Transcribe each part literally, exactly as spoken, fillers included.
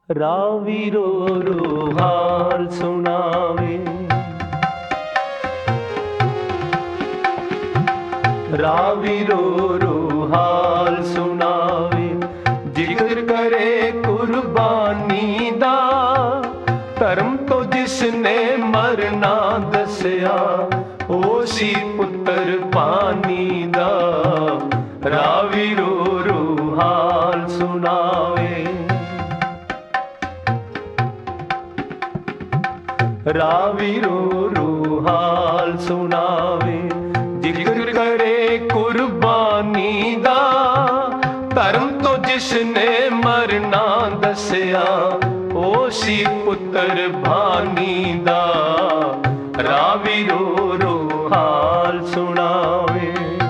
ਰਾਵੀ ਰੋ ਰੋ ਹਾਲ ਸੁਣਾਵੇ। ਰਾਵੀ ਰੋ ਰੋ ਹਾਲ ਸੁਣਾਵੇ, ਜ਼ਿਕਰ ਕਰੇ ਕੁਰਬਾਨੀ ਦਾ, ਧਰਮ ਤੋਂ ਜਿਸਨੇ ਮਰਨਾ ਦੱਸਿਆ, ਉਹ ਸੀ ਪੁੱਤਰ ਪਾਣੀ ਦਾ। ਰਾਵੀ ਰੋ ਰੋ ਹਾਲ ਸੁਣਾਵੇ। ਰਾਵੀ ਰੋ ਰੋ ਹਾਲ ਸੁਣਾਵੇ, ਜ਼ਿਕਰ ਕਰੇ ਕੁਰਬਾਨੀ ਦਾ, ਧਰਮ ਤੋਂ ਜਿਸਨੇ ਮਰਨਾ ਦੱਸਿਆ, ਉਹ ਸੀ ਪੁੱਤਰ ਭਾਨੀ ਦਾ। ਰਾਵੀ ਰੋ ਰੋ ਹਾਲ ਸੁਣਾਵੇ।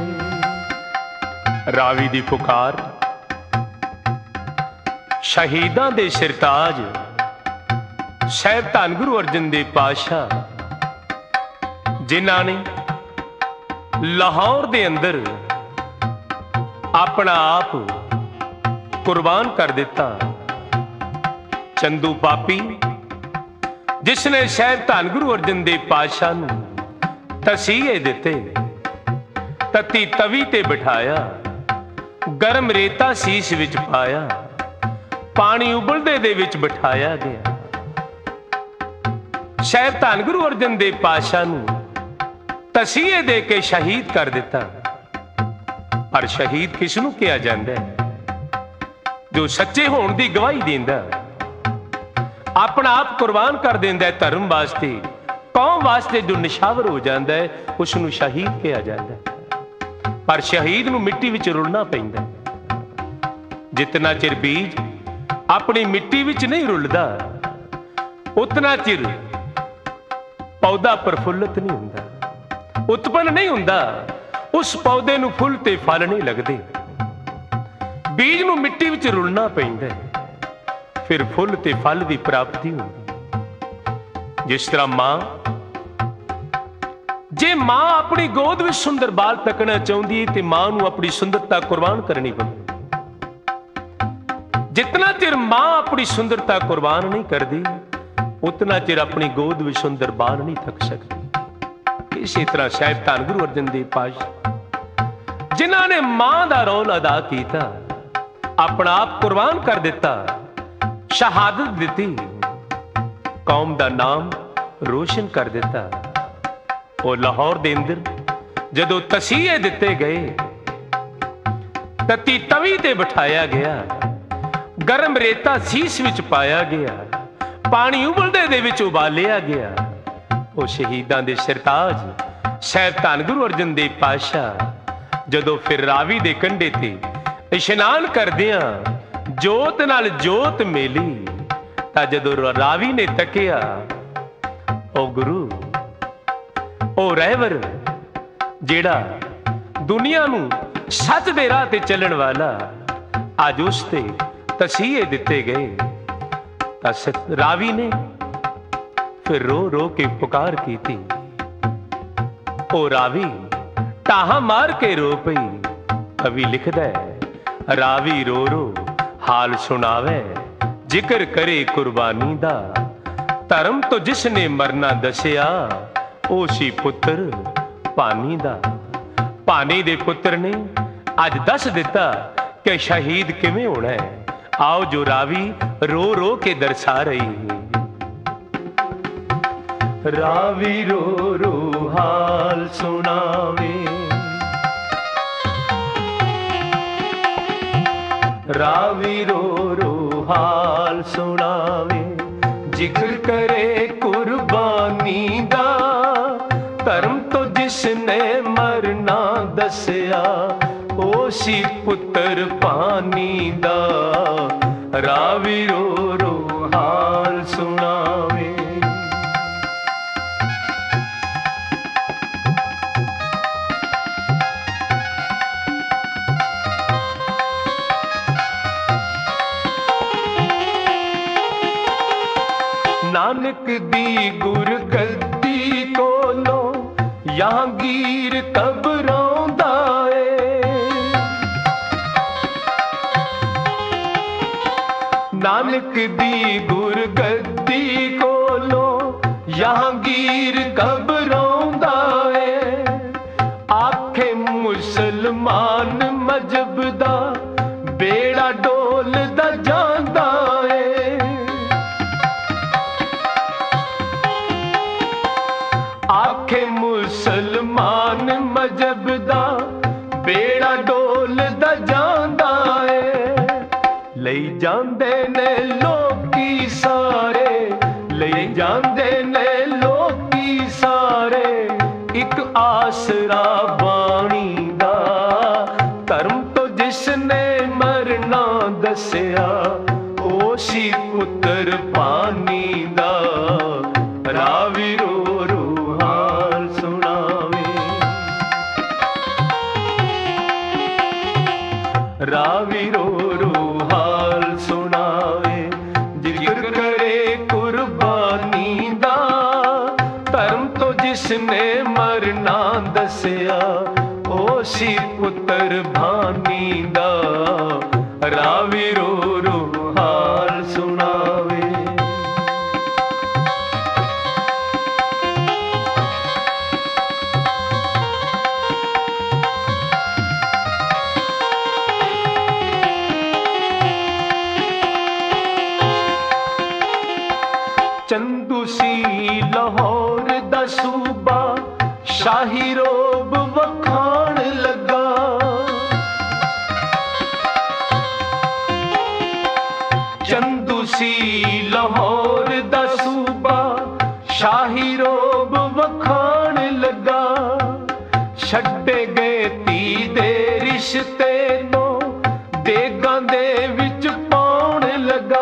ਰਾਵੀ ਦੀ ਪੁਕਾਰ। ਸ਼ਹੀਦਾਂ ਦੇ ਸਿਰਤਾਜ ਸਾਹਿਬ ਧੰਨ ਗੁਰੂ ਅਰਜਨ ਦੇਵ ਪਾਤਸ਼ਾਹ, ਜਿਨ੍ਹਾਂ ਨੇ ਲਾਹੌਰ ਦੇ ਅੰਦਰ ਆਪਣਾ ਆਪ ਕੁਰਬਾਨ ਕਰ ਦਿੱਤਾ। ਚੰਦੂ ਪਾਪੀ, ਜਿਸ ਨੇ ਸਾਹਿਬ ਧੰਨ ਗੁਰੂ ਅਰਜਨ ਦੇਵ ਪਾਤਸ਼ਾਹ ਨੂੰ ਤਸੀਹੇ ਦਿੱਤੇ, ਤਤੀ ਤਵੀ ਤੇ ਬਿਠਾਇਆ, ਗਰਮ ਰੇਤਾ ਸੀਸ ਵਿੱਚ ਪਾਇਆ, ਪਾਣੀ ਉਬਲਦੇ ਦੇ ਵਿੱਚ ਬਿਠਾਇਆ ਗਿਆ। ਸਾਹਿਬ ਧੰਨ ਗੁਰੂ ਅਰਜਨ ਦੇਵ ਪਾਤਸ਼ਾਹ ਨੂੰ ਤਸੀਹੇ ਦੇ ਕੇ ਸ਼ਹੀਦ ਕਰ ਦਿੱਤਾ। ਪਰ ਸ਼ਹੀਦ ਕਿਸ ਨੂੰ ਕਿਹਾ ਜਾਂਦਾ ਹੈ? ਜੋ ਸੱਚੇ ਹੋਣ ਦੀ ਗਵਾਹੀ ਦਿੰਦਾ, ਆਪਣਾ ਆਪ ਕੁਰਬਾਨ ਕਰ ਦਿੰਦਾ ਧਰਮ ਵਾਸਤੇ, ਕੌਮ ਵਾਸਤੇ, ਜੋ ਨਿਸ਼ਾਵਰ ਹੋ ਜਾਂਦਾ ਹੈ, ਉਸ ਨੂੰ ਸ਼ਹੀਦ ਕਿਹਾ ਜਾਂਦਾ ਹੈ। ਪਰ ਸ਼ਹੀਦ ਨੂੰ ਮਿੱਟੀ ਵਿੱਚ ਰੁਲਣਾ ਪੈਂਦਾ। ਜਿਤਨਾ ਚਿਰ ਬੀਜ ਆਪਣੀ ਮਿੱਟੀ ਵਿੱਚ ਨਹੀਂ ਰੁਲਦਾ, ਉਤਨਾ ਚਿਰ ਪੌਦਾ ਪ੍ਰਫੁੱਲਤ ਨਹੀਂ ਹੁੰਦਾ, ਉਤਪੰਨ ਨਹੀਂ ਹੁੰਦਾ। ਉਸ ਪੌਦੇ ਨੂੰ ਫੁੱਲ ਤੇ ਫਲ ਨਹੀਂ ਲੱਗਦੇ। ਬੀਜ ਨੂੰ ਮਿੱਟੀ ਵਿੱਚ ਰੁਲਣਾ ਪੈਂਦਾ, ਫਿਰ ਫੁੱਲ ਤੇ ਫਲ ਦੀ ਪ੍ਰਾਪਤੀ ਹੁੰਦੀ। ਜਿਸ ਤਰ੍ਹਾਂ ਮਾਂ, ਜੇ ਮਾਂ ਆਪਣੀ ਗੋਦ ਵਿੱਚ ਸੁੰਦਰ ਬਾਲ ਤੱਕਣਾ ਚਾਹੁੰਦੀ ਹੈ, ਤੇ ਮਾਂ ਨੂੰ ਆਪਣੀ ਸੁੰਦਰਤਾ ਕੁਰਬਾਨ ਕਰਨੀ ਪੈਂਦੀ। ਜਿਤਨਾ ਚਿਰ ਮਾਂ ਆਪਣੀ ਸੁੰਦਰਤਾ ਕੁਰਬਾਨ ਨਹੀਂ ਕਰਦੀ, ਉਤਨਾ ਚਿਰ ਆਪਣੀ ਗੋਦ ਵਿੱਚ ਸੁੰਦਰ ਬਾਲ ਨਹੀਂ ਤੱਕ ਸਕਦੀ। ਇਸੇ ਤਰ੍ਹਾਂ ਸਾਹਿਬ ਧੰਨ ਗੁਰੂ ਅਰਜਨ ਦੇਵ ਪਾਤਸ਼ਾਹ, ਜਿਨ੍ਹਾਂ ਨੇ ਮਾਂ ਦਾ ਰੋਲ ਅਦਾ ਕੀਤਾ, ਆਪਣਾ ਆਪ ਕੁਰਬਾਨ ਕਰ ਦਿੱਤਾ, ਸ਼ਹਾਦਤ ਦਿੱਤੀ, ਕੌਮ ਦਾ ਨਾਮ ਰੋਸ਼ਨ ਕਰ ਦਿੱਤਾ। ਉਹ ਲਾਹੌਰ ਦੇ ਅੰਦਰ ਜਦੋਂ ਤਸੀਹੇ ਦਿੱਤੇ ਗਏ, ਤਤੀ ਤਵੀ ਤੇ ਬਿਠਾਇਆ ਗਿਆ, ਗਰਮ ਰੇਤਾ ਸੀਸ ਵਿੱਚ ਪਾਇਆ ਗਿਆ, ਪਾਣੀ ਉਬਲਦੇ ਦੇ ਵਿੱਚ ਉਬਾਲਿਆ ਗਿਆ। ਉਹ ਸ਼ਹੀਦਾਂ ਦੇ ਸਿਰਤਾਜ ਸਾਹਿਬ ਧੰਨ ਗੁਰੂ ਅਰਜਨ ਦੇਵ ਪਾਤਸ਼ਾਹ ਜਦੋਂ ਫਿਰ ਰਾਵੀ ਦੇ ਕੰਢੇ ਤੇ ਇਸ਼ਨਾਨ ਕਰਦਿਆਂ ਜੋਤ ਨਾਲ ਜੋਤ ਮੇਲੀ, ਤਾਂ ਜਦੋਂ ਰਾਵੀ ਨੇ ਤੱਕਿਆ, ਉਹ ਗੁਰੂ, ਉਹ ਰਹਿਬਰ, ਜਿਹੜਾ ਦੁਨੀਆ ਨੂੰ ਸੱਚ ਦੇ ਰਾਹ ਤੇ ਚੱਲਣ ਵਾਲਾ, ਅੱਜ ਉਸ ਤੇ ਤਸੀਹੇ ਦਿੱਤੇ ਗਏ। ਤਾਂ ਰਾਵੀ ਨੇ ਫਿਰ ਰੋ ਰੋ ਕੇ ਪੁਕਾਰ ਕੀਤੀ। ਉਹ ਰਾਵੀ ਟਾਹਾਂ ਮਾਰ ਕੇ ਰੋ ਪਈ। ਕਵੀ ਲਿਖਦਾ ਹੈ, ਰਾਵੀ ਰੋ ਰੋ ਹਾਲ ਸੁਣਾਵੇ, ਜ਼ਿਕਰ ਕਰੇ ਕੁਰਬਾਨੀ ਦਾ, ਧਰਮ ਤੋਂ ਜਿਸ ਨੇ ਮਰਨਾ ਦੱਸਿਆ, ਉਹ ਸੀ ਪੁੱਤਰ ਭਾਨੀ ਦਾ। ਭਾਨੀ ਦੇ ਪੁੱਤਰ ਨੇ ਅੱਜ ਦੱਸ ਦਿੱਤਾ ਕਿ ਸ਼ਹੀਦ ਕਿਵੇਂ ਹੋਣਾ ਹੈ। ਆਓ ਜੋ ਰਾਵੀ ਰੋ ਰੋ ਕੇ ਦਰਸਾ ਰਹੀ ਹੈ। ਰਾਵੀ ਰੋ ਰੋ ਹਾਲ ਸੁਣਾਵੇ। ਰਾਵੀ ਰੋ ਰੋ ਹਾਲ ਸੁਣਾਵੇ, ਜ਼ਿਕਰ ਕਰੇ ਕੁਰਬਾਨੀ ਦਾ, ਧਰਮ ਤੋਂ ਜਿਸ ਨੇ ਮਰਨਾ ਦੱਸਿਆ, ਉਹ ਸੀ ਪੁੱਤਰ ਭਾਨੀ ਦਾ। ਰਾਵੀ ਰੋ ਰੋ ਹਾਲ ਸੁਣਾਵੇ। ਨਾਨਕ ਦੀ ਗੁਰਗੱਦੀ ਕੋਲੋਂ ਯਾਗੀਰ ਕਬਰਾਉਂਦਾ ਏ, नानक दी गुरगद्दी कोलो जहांगीर घबराउंदा है। आखे मुसलमान मजहब दा बेड़ा डोलदा जांदा है। आखे मुसलमान मजहब दा बेड़ा डोलदा जांदा है। लई जांदे ने लोकी सारे, लई जांदे ने लोकी सारे, एक आसरा बाणी दा। धर्म तो जिसने मरना दसिया, ओ सी पुत्र पानी दा। रावी रो रो हाल सुनावे, रावी रो रो हाल सुनावे। जिक्र करे कुर्बानी दा, धर्म तो जिसने मरना दसिया, ओ सी पुत्र भानी दा। रावी रो रो हाल सुनावे। चंदू सी लाहौर दा सूबा, शाही रोब वखाण लगा। चंदू सी लाहौर दा सूबा, शाही रोब वखाण लगा। छड्डे गए धी दे रिश्ते नो, देगां दे विच पाउण लगा।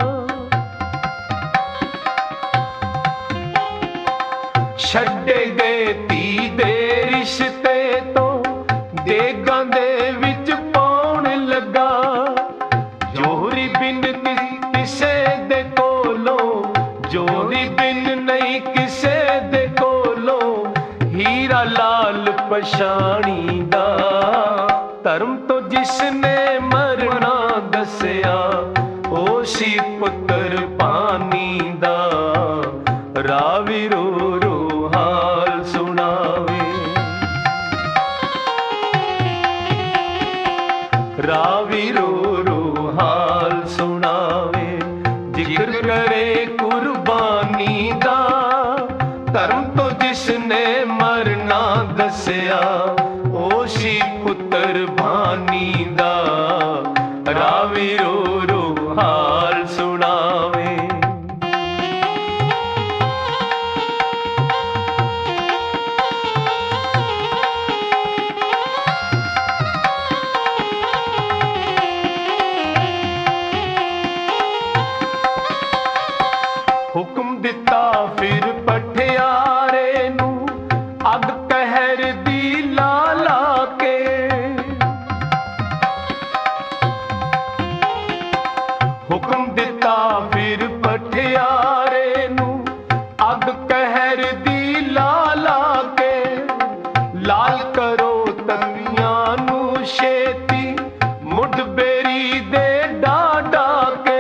छड्डे गए धी दे रिश्ते तो, देगां दे विच पाउण लगा। जोहरी बिन किसे दे कोलो, जोहरी बिन नहीं किसे दे कोलो, हीरा लाल पछाणी दा। धर्म तो जिसने मरना दसिया, ओ सी पुत्र पानी दा। रावी रो रो हाल सुनावे, रावी रो रो हाल सुनावे। जिक्र करे कुर्बानी दा, धर्म तो जिसने मरना दसिया, ओ सी पुत्र भानी दा। रावी रो रो हाल सुनावे। हुक्म दिता फिर पठियारे नू, अग कहर दी ला ला के। हुक्म दिता फिर पठियारे नू, अग कहर दी ला ला के। लाल करो तवियां नू छेती, मुठ बेरी दे डाडा के।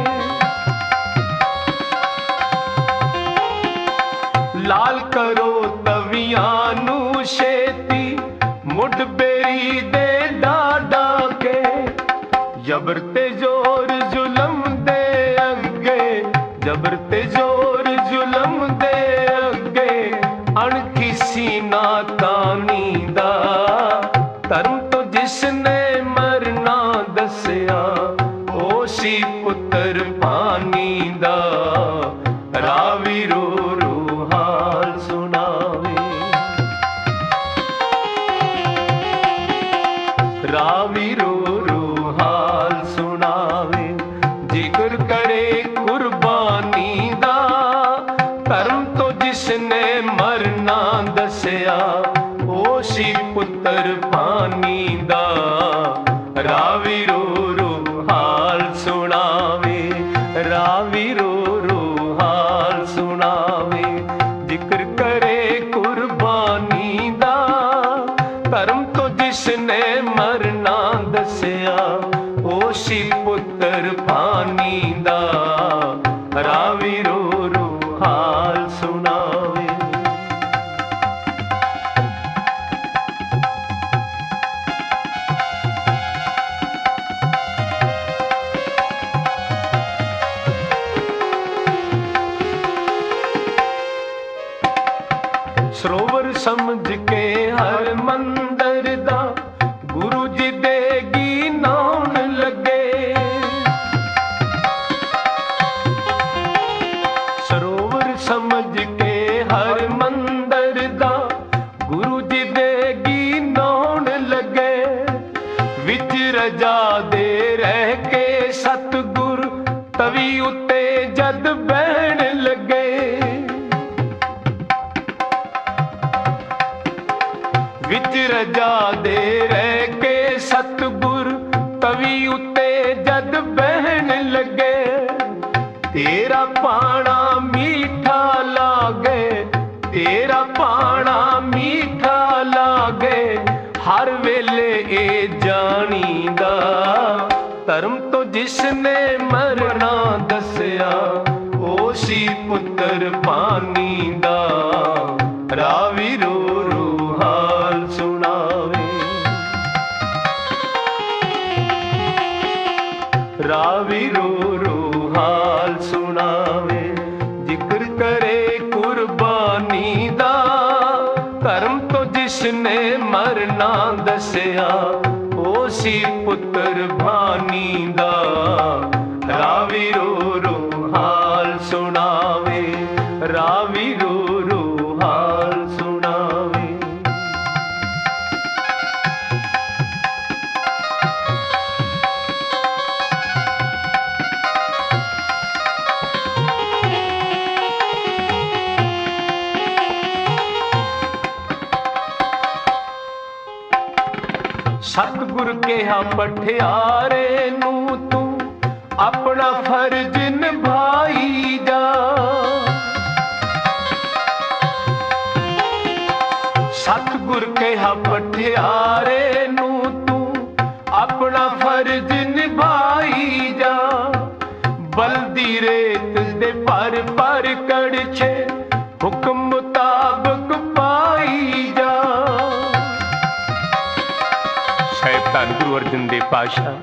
लाल करो तवियां नू छेती, मुठ बेरी दे डाडा के। जबर ते जोर जुलम दे अगे, जबर ते जोर जुलम दे अगे, अणखी सीना तानी दा। धर्म तो जिसने मरना दसिया, ओ सी पुत्र पानी दा। रावी रो रो हाल सुनावे, रावी रो रो हाल सुनावे। जिक्र करे कुर्बानी दा, धर्म तो जिसने मरना दसिया, ओ सी पुत्र पानी दा। रावी रो रो हाल सुनावे, रावी रो रो हाल सुनावे। जिक्र करे कुर्बानी दा, धर्म तो जिसने मरना दसिया, ओ सी पुत्र ਪਾਣੀ ਦਾ, ਰਾਵੀ ਰੋ ਰੋ ਹਾਲ ਸੁਣਾਵੇ। ਸਰੋਵਰ ਸਮਝ ਕੇ ਹਰ ਮੰਦਰ ਦਾ, ਗੁਰੂ ਜੀ ਦੇਗੀ ਨਾਉਣ ਲੱਗੇ। ਸਰੋਵਰ ਸਮਝ ਕੇ ਹਰ ਮੰਦਰ ਦਾ, ਗੁਰੂ ਜੀ ਦੇਗੀ ਨਾਉਣ ਲੱਗੇ। ਵਿੱਚ ਰਜਾ ਦੇ ਰਹਿ ਕੇ ਸਤਿਗੁਰ ਤਵੀ ਉੱਤੇ ਜਦ ਬਹਿਣ ਲੱਗੇ। ਵਿੱਚ ਰਜਾ ਦੇ ਰਹਿ ਕੇ ਸਤਿਗੁਰ ਤਵੀ ਉੱਤੇ ਜਦ ਬਹਿਣ ਲੱਗੇ। ਤੇਰਾ ਪਾਣਾ ਮੀਠਾ ਲਾਗੇ, ਤੇਰਾ ਪਾਣਾ ਮੀਠਾ ਲਾਗੇ, ਹਰ ਵੇਲੇ ਇਹ ਜਾਣੀਦਾ। ਧਰਮ ਤੋਂ ਜਿਸਨੇ ਮਰਨਾ ਦੱਸਿਆ, ਉਹ ਸੀ ਪੁੱਤਰ ਪਾਣੀ ਦਾ, ਰਾਵੀ ਰੋ ਰੋ ਹਾਲ ਸੁਣਾਵੇ। ਰਾਵੀ ਰੋ ਰੋ ਹਾਲ ਸੁਣਾਵੇ। ਜ਼ਿਕਰ ਕਰੇ ਕੁਰਬਾਨੀ ਦਾ, ਧਰਮ ਤੋਂ ਜਿਸਨੇ ਮਰਨਾ ਦੱਸਿਆ, ਉਹ ਸੀ ਪੁੱਤਰ ਭਾਨੀ ਦਾ, ਰਾਵੀ ਰੋ ਰੋ ਹਾਲ ਸੁਣਾਵੇ। ਰਾਵੀ ਰੋ ਰੋ ਹਾਲ ਸੁਣਾਵੇ। ਸਤਿਗੁਰ ਕਿਹਾ ਪਠਿਆਰੇ ਨੂੰ, ਤੂੰ ਆਪਣਾ ਫਰਜ਼ ਨਿਭਾਈ ਜਾ। ਸਤਿਗੁਰ ਕਿਹਾ ਪਠਿਆਰੇ ਨੂੰ, ਤੂੰ ਆਪਣਾ ਫਰਜ਼ ਨਿਭਾਈ ਜਾ। ਬਲਦੀ ਰੇਤ ਦੇ ਭਰ ਭਰ ਕੜਛੇ, ਹੁਕਮ ਮੁਤਾਬਕ ਪਾਈ ਜਾ। ਸਾਹਿਬ ਧੰਨ ਗੁਰੂ ਅਰਜਨ ਦੇਵ ਪਾਤਸ਼ਾਹ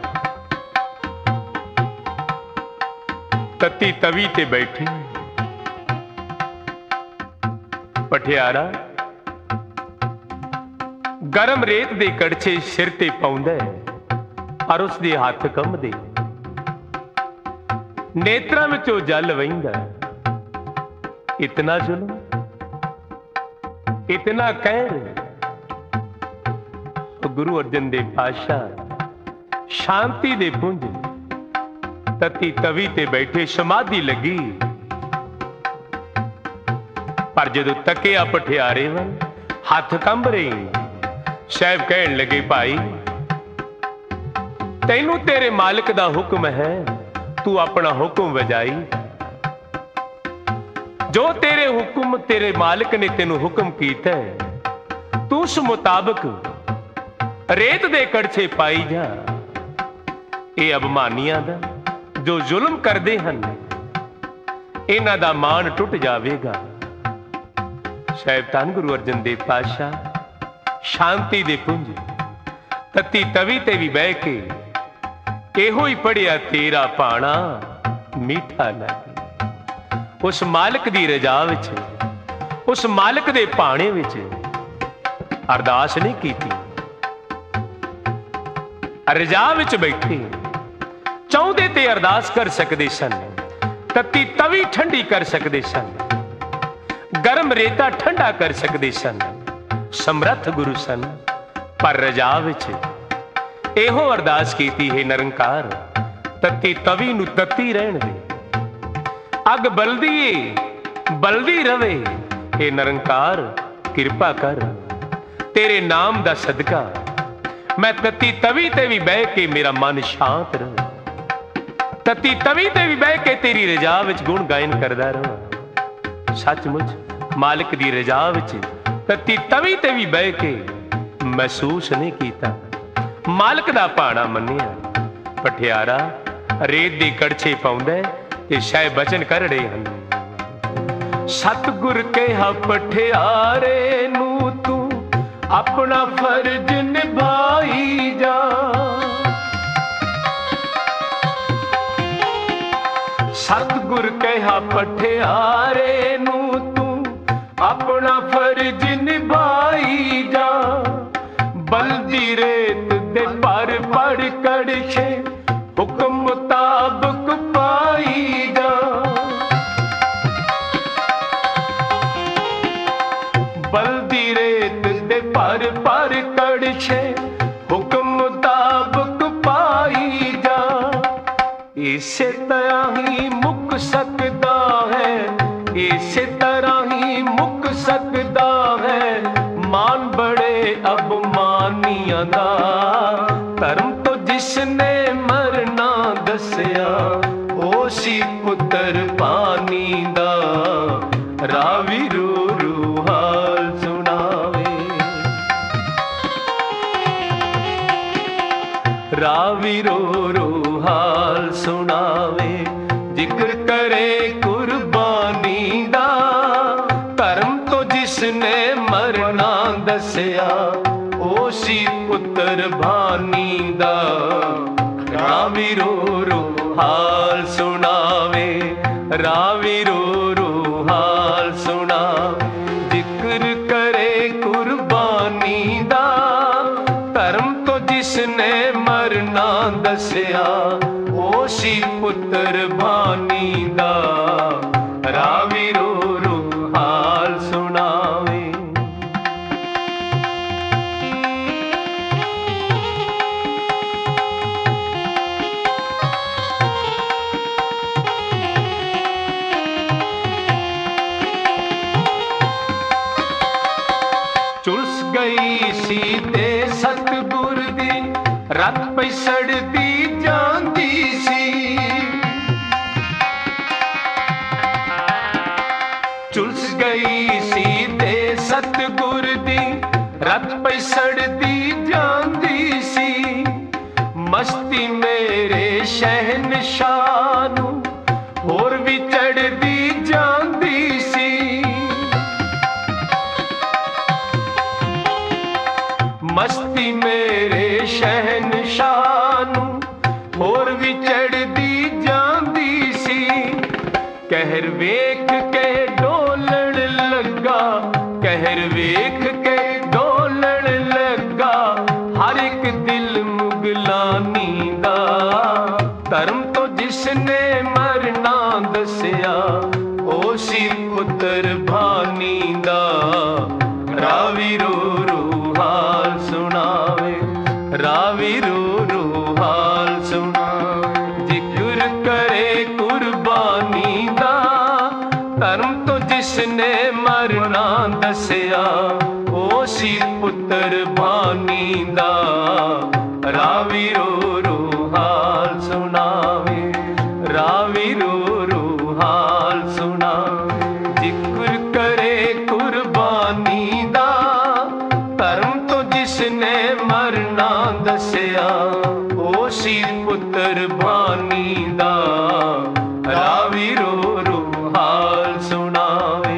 ਤਤੀ ਤਵੀ ਤੇ ਬੈਠੇ। ਪਠਿਆਰਾ ਗਰਮ ਰੇਤ ਦੇ ਕੜਛੇ ਸਿਰ ਤੇ ਪਾਉਂਦਾ, ਪਰ ਉਸ ਦੇ ਹੱਥ ਕੰਬਦੇ, ਨੇਤਰਾਂ ਵਿੱਚੋਂ ਜਲ ਵਹਿੰਦਾ। ਇਤਨਾ ਜ਼ੁਲਮ, ਇਤਨਾ ਕਹਿਰ। ਗੁਰੂ ਅਰਜਨ ਦੇਵ ਪਾਤਸ਼ਾਹ ਸ਼ਾਂਤੀ ਦੇ ਪੁੰਜ ਤਤੀ ਤਵੀ ਤੇ ਬੈਠੇ, ਸਮਾਧੀ ਲੱਗੀ। ਪਰ ਜਦੋਂ ਤੱਕਿਆ ਪਠਿਆਰੇ ਵੱਲ, ਹੱਥ ਕੰਬ ਰਹੇ। ਸਾਹਿਬ ਕਹਿਣ ਲੱਗੇ, ਭਾਈ ਤੈਨੂੰ ਤੇਰੇ ਮਾਲਕ ਦਾ ਹੁਕਮ ਹੈ, ਤੂੰ ਆਪਣਾ ਹੁਕਮ ਵਜਾਈ। ਜੋ ਤੇਰੇ ਹੁਕਮ, ਤੇਰੇ ਮਾਲਕ ਨੇ ਤੈਨੂੰ ਹੁਕਮ ਕੀਤਾ ਹੈ, ਤੂੰ ਉਸ ਮੁਤਾਬਕ ਰੇਤ ਦੇ ਕੜਛੇ ਪਾਈ ਜਾ। ਇਹ ਅਭਿਮਾਨੀਆਂ ਦਾ ਜੋ ਜ਼ੁਲਮ ਕਰਦੇ ਹਨ, ਇਹਨਾਂ ਦਾ ਮਾਣ ਟੁੱਟ ਜਾਵੇਗਾ। ਸਾਹਿਬ ਧੰਨ ਗੁਰੂ ਅਰਜਨ ਦੇਵ ਪਾਤਸ਼ਾਹ ਸ਼ਾਂਤੀ ਦੇ ਪੁੰਜ ਤਤੀ ਤਵੀ ਤੇ ਵੀ ਬਹਿ ਕੇ ਇਹੋ ਹੀ ਪੜਿਆ, ਤੇਰਾ ਪਾਣਾ ਮੀਠਾ ਲਾਗੇ। ਉਸ ਮਾਲਕ ਦੀ ਰਜ਼ਾ ਵਿੱਚ, ਉਸ ਮਾਲਕ ਦੇ ਭਾਣੇ ਵਿੱਚ ਅਰਦਾਸ ਨਹੀਂ ਕੀਤੀ। ਰਜ਼ਾ ਵਿੱਚ ਬੈਠੇ ਚਾਹੁੰਦੇ ਤੇ ਅਰਦਾਸ ਕਰ ਸਕਦੇ ਸਨ, ਤਤੀ ਤਵੀ ਠੰਡੀ ਕਰ ਸਕਦੇ ਸਨ, ਗਰਮ ਰੇਤਾ ਠੰਡਾ ਕਰ ਸਕਦੇ ਸਨ। ਸਮਰੱਥ ਗੁਰੂ ਸਨ, ਪਰ ਰਜ਼ਾ ਵਿੱਚ ਇਹੋ ਅਰਦਾਸ ਕੀਤੀ, ਹੈ ਨਿਰੰਕਾਰ ਤਤੀ ਤਵੀ ਨੂੰ ਤਤੀ ਰਹਿਣ ਦੇ। ਅੱਗ ਬਲਦੀ ਏ, ਬਲਦੀ ਰਵੇ। ਇਹ ਨਿਰੰਕਾਰ ਕਿਰਪਾ ਕਰ, ਤੇਰੇ ਨਾਮ ਦਾ ਸਦਕਾ ਮੈਂ ਤਤੀ ਤਵੀ ਤੇ ਵੀ ਬਹਿ ਕੇ ਮੇਰਾ ਮਨ ਸ਼ਾਂਤ ਰਹੇ। ਤਤੀ ਤਵੀ ਤੇ ਵੀ ਬਹਿ ਕੇ ਤੇਰੀ ਰਜ਼ਾ ਵਿੱਚ ਗੁਣ ਗਾਇਨ ਕਰਦਾ ਰਹਾਂ। ਸੱਚਮੁੱਚ ਮਾਲਕ ਦੀ ਰਜ਼ਾ ਵਿੱਚ ਤਤੀ ਤਵੀ ਤੇ ਵੀ ਬਹਿ ਕੇ ਮਹਿਸੂਸ ਨਹੀਂ ਕੀਤਾ, ਮਾਲਕ ਦਾ ਭਾਣਾ ਮੰਨਿਆ। ਪਠਿਆਰਾ ਰੇਤ ਦੇ ਕੜਛੇ ਪਾਉਂਦਾ ਤੇ ਸ਼ਾਇ ਬਚਨ ਕਰੜੇ ਹਨ। ਸਤਿਗੁਰ ਕਿਹਾ ਪਠਿਆਰੇ ਨੂੰ ਤੂੰ ਆਪਣਾ ਫਰਜ਼ ਨਿਭਾਈ ਜਾ। ਸਤਿਗੁਰ ਕਿਹਾ ਪਠਿਆਰੇ ਨੂੰ ਤੂੰ ਆਪਣਾ ਫਰਜ਼ ਨਿਭਾਈ ਜਾ। ਬਲਦੀ ਰੇਤ ਦੇ ਪਰ ਪੜ ਕੜਛੇ ਹੁਕਮ ਮੁਤਾਬਕ ਪਾਈ ਜਾ। ਬਲਦੀ ਰੇਤ ਦੇ ਪਰ ਪਰ ਕੜਛੇ ਹੁਕਮ ਮੁਤਾਬਕ ਪਾਈ ਜਾ। ਇਸੇ ਤਰ੍ਹਾਂ ਹੀ ਮੁੱਕ ਸਕਦਾ ਹੈ, ਇਸੇ ਤਰ੍ਹਾਂ ਹੀ ਮੁੱਕ ਸਕਦਾ ਹੈ ਮਾਨ ਬੜੇ ਅਬਮਾਨੀਆਂ ਦਾ। ਧਰਮ ਤੋਂ ਜਿਸਨੇ ਮਰਨਾ ਦੱਸਿਆ ਉਹ ਸੀ ਪੁੱਤਰ ਪਾਣੀ ਦਾ। ਰਾਵੀ ਰੂ ਰੂ ਹਾਲ ਸੁਣਾਵੇ, ਰਾਵੀ ਰੂ ਰੂ ਹਾਲ ਸੁਣਾਵੇ। ਜ਼ਿਕਰ ਕਰੇ ਕੁਰਬਾਨੀ ਦਾ, ਧਰਮ ਤੋਂ ਜਿਸਨੇ ਮਰਨਾ ਦੱਸਿਆ ਉਹ ਸੀ ਪੁੱਤਰ ਭਾਨੀ ਦਾ। ਰਾਵੀ ਰੂ ਰੂ ਹਾਲ ਸੁਣਾਵੇ, ਰਾਵੀ ਰੂ ਰੂ ਹਾਲ ਸੁਣਾਵੇ। ਜ਼ਿਕਰ ਕਰੇ ਕੁਰਬਾਨੀ ਦਾ, ਧਰਮ ਤੋਂ ਜਿਸਨੇ ਮਰਨਾ ਦੱਸਿਆ ਉਹ ਸੀ ਪੁੱਤਰ ਭਾਨੀ ਦਾ। ਰਾਵੀ ਰੂ ਰੂ ਹਾਲ ਸੁਣਾਵੇ। ਝੁਲਸ ਗਈ ਸੀ ਤੇ ਸਤਿਗੁਰ ਦੀ ਰਤ ਪਈ ਸੜਦੀ ਜਾਂਦੀ ਸੀ। ਝੁਲਸ ਗਈ ਸੀ ਤੇ ਸਤਿਗੁਰ ਦੀ ਰਤ ਪਈ ਸੜਦੀ ਜਾਂਦੀ ਸੀ। ਮਸਤੀ ਮੇਰੇ ਸ਼ਹਿਨਸ਼ਾਹ ਨੂੰ ਹੋਰ ਵੀ ਚੜਦੀ ਜਾਂਦੀ ਸੀ। ਮਸਤੀ ਮੇਰੇ ਸ਼ਹਿਨਸ਼ਾਹ ਨੂੰ ਹੋਰ ਵੀ ਚੜਦੀ ਜਾਂਦੀ ਸੀ। ਕਹਿਰ ਵੇਖ ਕੇ ਡੋਲਣ ਲੱਗਾ, ਕਹਿਰ ਵੇਖ ਕੇ ਡੋਲਣ ਲੱਗਾ ਹਰ ਇੱਕ ਦਿਲ ਮੁਗਲਾਨੀ ਦਾ। ਧਰਮ ਤੋਂ ਜਿਸਨੇ ਮਰਨਾ ਦੱਸਿਆ ਉਹ ਸੀ ਪੁੱਤਰ ਭਾਨੀ ਦਾ। ਰਾਵੀ ਰੂ ਰੂ ਹਾਲ ਸੁਣਾਵੇ, ਰਾਵੀ ਰੂ ਰੂ ਹਾਲ ਸੁਣਾਵੇ। ਜ਼ਿਕਰ ਕਰੇ ਕੁਰਬਾਨੀ ਦਾ, ਧਰਮ ਤੋਂ ਜਿਸਨੇ ਮਰਨਾ ਦੱਸਿਆ ਉਹ ਸੀ ਪੁੱਤਰ ਭਾਨੀ ਦਾ। ਰਾਵੀ ਰੂ ਰੂ ਹਾਲ ਸੁਣਾਵੇ, ਰਾਵੀ ਰੂ ਰੂ ਹਾਲ ਸੁਣਾਵੇ। ਜ਼ਿਕਰ ਕਰੇ ਕੁਰਬਾਨੀ ਦਾ, ਧਰਮ ਤੋਂ ਜਿਸਨੇ ਮਰਨਾ ਦੱਸਿਆ ਉਹ ਸੀ ਪੁੱਤਰ ਭਾਨੀ ਦਾ। ਰਾਵੀ ਰੂ ਰੂ ਹਾਲ ਸੁਣਾਵੇ।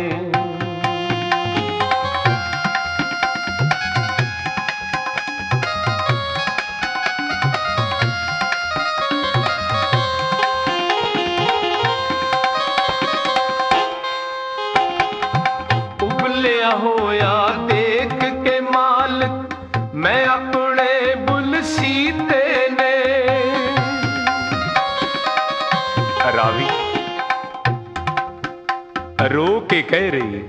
ਉਬਲਿਆ ਹੋਇਆ ਦੇਖ ਕੇ ਮਾਲਕ ਮੈਂ ਆਪਣੇ ਬੁੱਲ ਸੀਤੇ ਨੇ। ਰਾਵੀ ਰੋ ਕੇ ਕਹਿ ਰਹੀ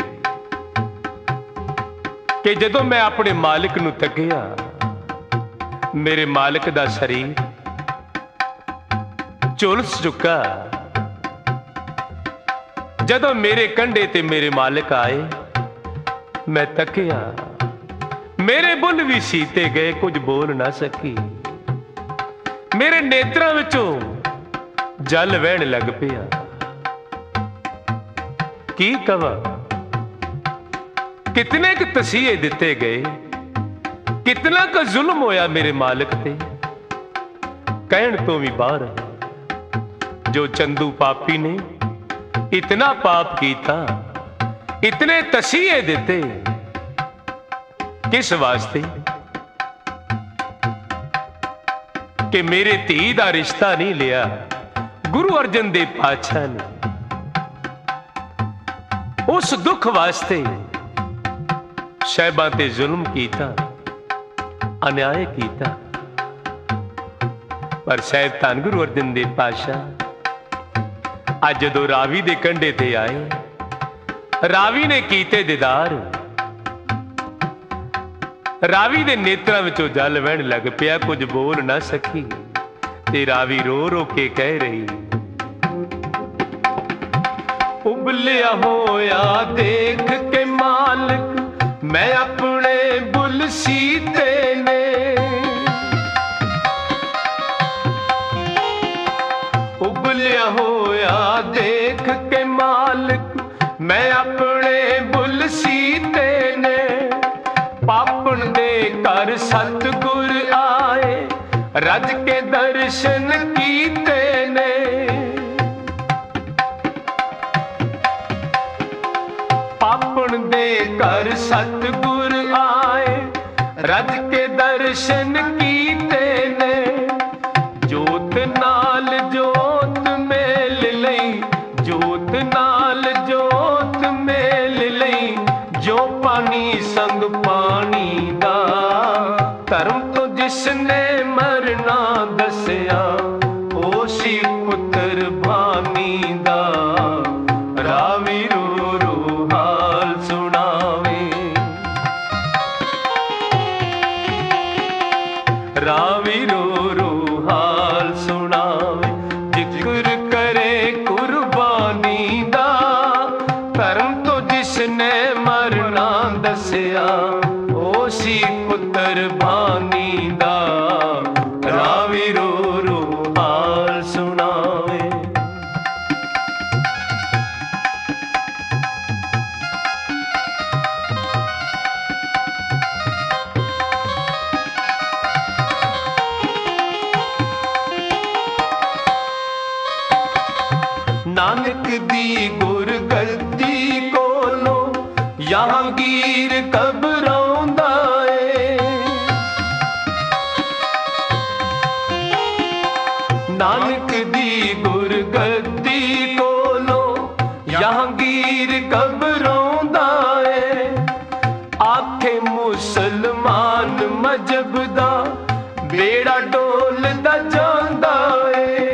ਕਿ ਜਦੋਂ ਮੈਂ ਆਪਣੇ ਮਾਲਕ ਨੂੰ ਤੱਕਿਆ, ਮੇਰੇ ਮਾਲਕ ਦਾ ਸਰੀਰ ਝੁਲਸ ਚੁੱਕਾ। ਜਦੋਂ ਮੇਰੇ ਕੰਢੇ ਤੇ ਮੇਰੇ ਮਾਲਕ ਆਏ, ਮੈਂ ਤੱਕਿਆ, ਮੇਰੇ ਬੁੱਲ ਵੀ ਸੀਤੇ ਗਏ, ਕੁਝ ਬੋਲ ਨਾ ਸਕੀ। ਮੇਰੇ ਨੇਤਰਾਂ ਵਿੱਚੋਂ ਜਲ ਵਹਿਣ ਲੱਗ ਪਿਆ। ਕੀ ਕਵਾਂ, ਕਿਤਨੇ ਕੁ ਤਸੀਹੇ ਦਿੱਤੇ ਗਏ, ਕਿਤਨਾ ਕੁ ਜ਼ੁਲਮ ਹੋਇਆ ਮੇਰੇ ਮਾਲਕ ਤੇ, ਕਹਿਣ ਤੋਂ ਵੀ ਬਾਹਰ ਹੈ। जो चंदू पापी ने इतना पाप कीता, इतने तसीहे दिते, किस वास्ते? कि मेरे धी दा रिश्ता नहीं लिया गुरु अर्जन देव पातशाह ने। उस दुख वास्ते साहिबां ते जुल्म कीता, अन्याय कीता। पर साहिब धन गुरु अर्जन देव पातशाह अज जदों रावी दे कंढे ते आए, रावी ने कीते दीदार, रावी दे नेत्रां विचों जल वहण लग पिया। कुछ बोल ना सकी ते रावी रो रो के कह रही, उबलिया होया देख के मालिक मैं अपने बुल सीते ने। उबलिया होया देख के मालिक मैं अपने बुल सीते ने। पापन दे कर सतगुर आए रज के दर्शन कीते ने। पापन दे कर सतगुर आए रज के दर्शन कीते ने। जोत नाल जोत मेल लई, जोत नाल जोत मेल लई, जो पानी संग पानी दा। धर्म तो जिसने मरना दसिया ओ सी पुत्र भानी दा। रावी रो रो हाल सुनावे, रावी रो रो हाल सुनावे। जिक्र करे कुर्बानी दा, धर्म तो जिसने मरना दसिया ओ सी पुत्र भानी दा। रावी रो रो हाल सुनावे। नानक दी गुर गद्दी कोलो जहांगीर घबराउंदा ए। नानक दी गुर गद्दी कोलो जहांगीर घबराउंदा ए। आखे मुसलमान मजहब दा बेड़ा डोलदा जांदा ए।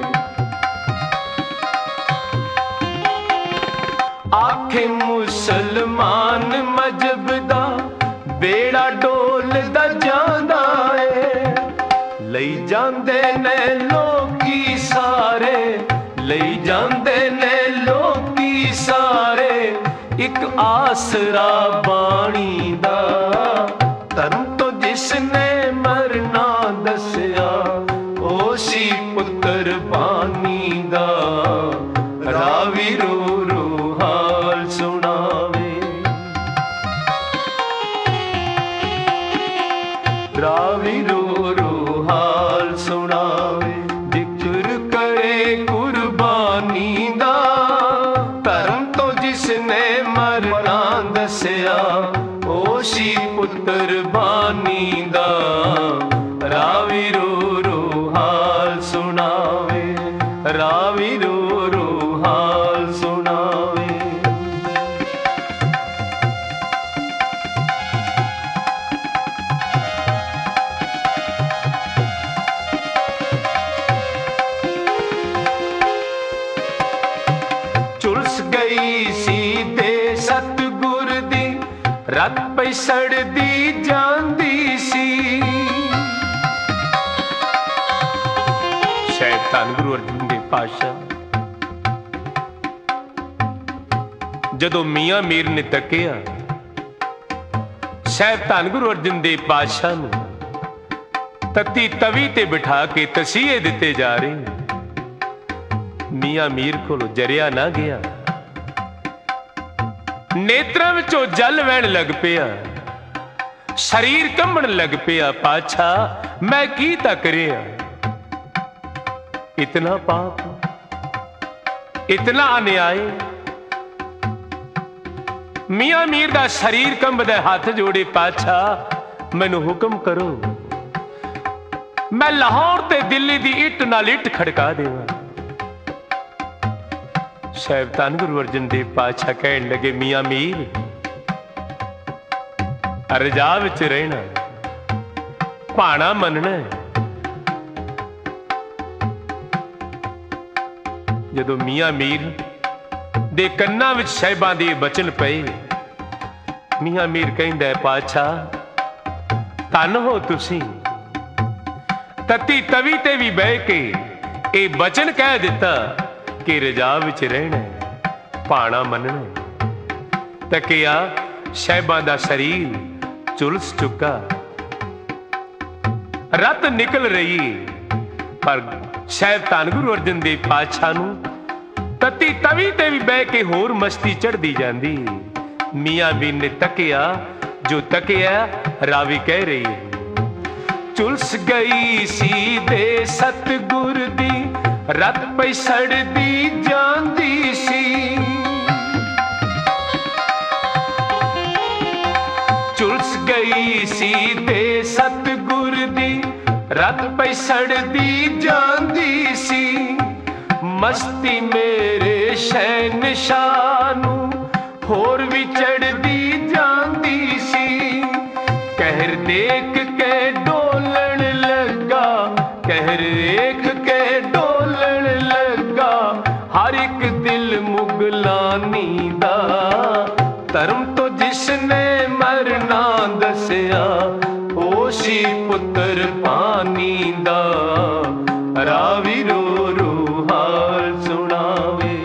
आखे मुसलमान मजहब दा बेड़ा डोलदा जांदा ए। लई जांदे ने लोकी सारे, लई जांदे ने लोकी सारे, एक आसरा बाणी दा। धर्म तो जिसने मरना दसिया ओ सी पुत्र बानी दा। रावी रो रो हाल सुनावे, रावी रो रो हाल सुनावे। जिक्र करे कुर्बानी दा, धर्म तो जिसने मरना दसिया ओ सी पुत्र बानी दा। रावी रो रो हाल सुनावे, रावी रो रो हाल सुनावे। झुलस गई सी ते सतगुर दी रत पई सड़दी जांदी सी। शायद धन गुरु अर्जन देव पातशाह जदों मियां मीर ने तकिया शायद धन गुरु अर्जन देव पातशाह नूं तत्ती तवी ते बिठा के तसीहे दिते जा रहे। मियां मीर कोलों जरिया ना गया, नेत्रां विचों जल वहण लग पिया, शरीर कंबण लग पिया। पातशाह मैं की तक रिहा, इतना पाप इतना अन्याय। मियां मीर दा शरीर कंबदा, हाथ जोड़े, पातशाह मैनू हुक्म करो, मैं लाहौर ते दिल्ली दी इट नाल इट खड़का देवां। साहिब धन गुरु अर्जन देव पातशाह कहन लगे, मियां मीर रजा विच रहना, भाना मनना है। जदों मियां मीर दे कन्नां विच साहिबां दे बचन पए, मियां मीर कहंदा है, पातशाह धन हो तुसीं, तत्ती तवी ते भी बह के ये बचन कह दिता कि रजा विच रहना है, भाना मनना है। तकिया साहिबां दा शरीर झुलस चुका, रत निकल रही, पर साहिब धन गुरु अर्जन देव पातशाह नूं तत्ती तवी ते भी बह के होर मस्ती चढ़दी जांदी। मियां मीर ने तकिया, जो तकिया रावी कह रही है, झुलस गई सी दे सतगुर दी, रत पई सड़दी जांदी सी। झुलस गई सी दे सतगुर दी, रत पई सड़दी जांदी सी। मस्ती मेरे शहनशाह नूं होर भी चढ़दी जांदी सी। कहर देख के डोलण लगा, कहर देख के डोलण लगा, हर एक दिल मुगलानी दा। धर्म तो जिसने मरना दसिया, ओ सी पुत्र पानी दा। रावी रो रो हाल सुनावे,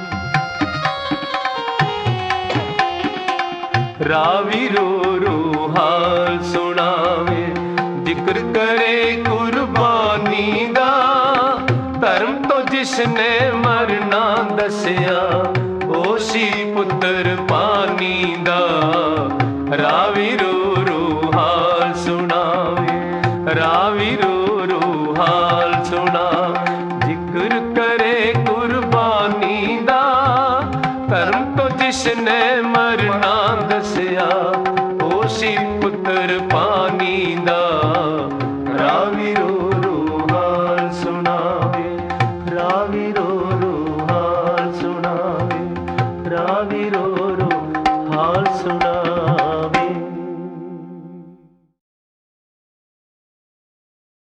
रावी रो रो हाल सुनावे, जिक्र करे कुर्बानी दा। धर्म तो जिसने मरना दसिया, ओ सी पुत्र पानी दा। रावी रो रो हाल सुनावे, रावी रो रो हाल सुना, जिक्र करे कुर्बानी दा। धर्म तो जिसने मरना दसिया, ओ सी पुत्र पानी दा। रावी रो